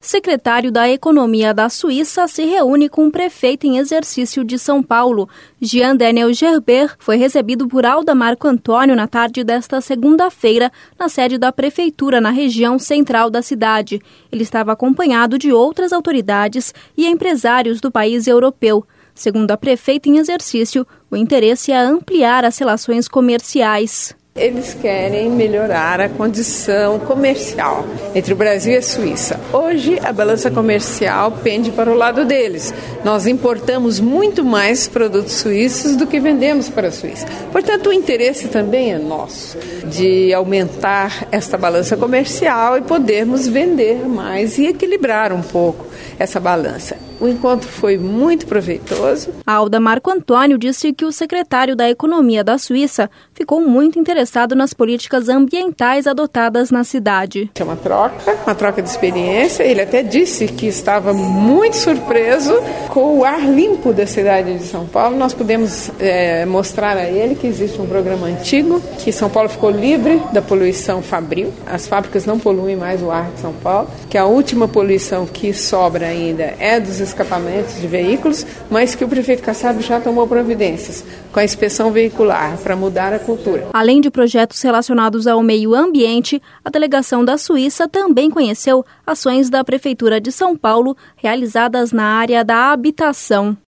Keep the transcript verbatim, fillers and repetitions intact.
Secretário da Economia da Suíça se reúne com o prefeito em exercício de São Paulo. Jean Daniel Gerber foi recebido por Alda Marco Antônio na tarde desta segunda-feira na sede da prefeitura na região central da cidade. Ele estava acompanhado de outras autoridades e empresários do país europeu. Segundo a prefeita em exercício, o interesse é ampliar as relações comerciais. Eles querem melhorar a condição comercial entre o Brasil e a Suíça. Hoje, a balança comercial pende para o lado deles. Nós importamos muito mais produtos suíços do que vendemos para a Suíça. Portanto, o interesse também é nosso, de aumentar esta balança comercial e podermos vender mais e equilibrar um pouco essa balança. O encontro foi muito proveitoso. Alda Marco Antônio disse que o secretário da Economia da Suíça ficou muito interessado nas políticas ambientais adotadas na cidade. É uma troca, uma troca de experiência. Ele até disse que estava muito surpreso com o ar limpo da cidade de São Paulo. Nós pudemos é, mostrar a ele que existe um programa antigo, que São Paulo ficou livre da poluição fabril. As fábricas não poluem mais o ar de São Paulo, que a última poluição que sobra ainda é dos escapamentos de veículos, mas que o prefeito Kassab já tomou providências com a inspeção veicular para mudar a cultura. Além de projetos relacionados ao meio ambiente, a delegação da Suíça também conheceu ações da Prefeitura de São Paulo realizadas na área da habitação.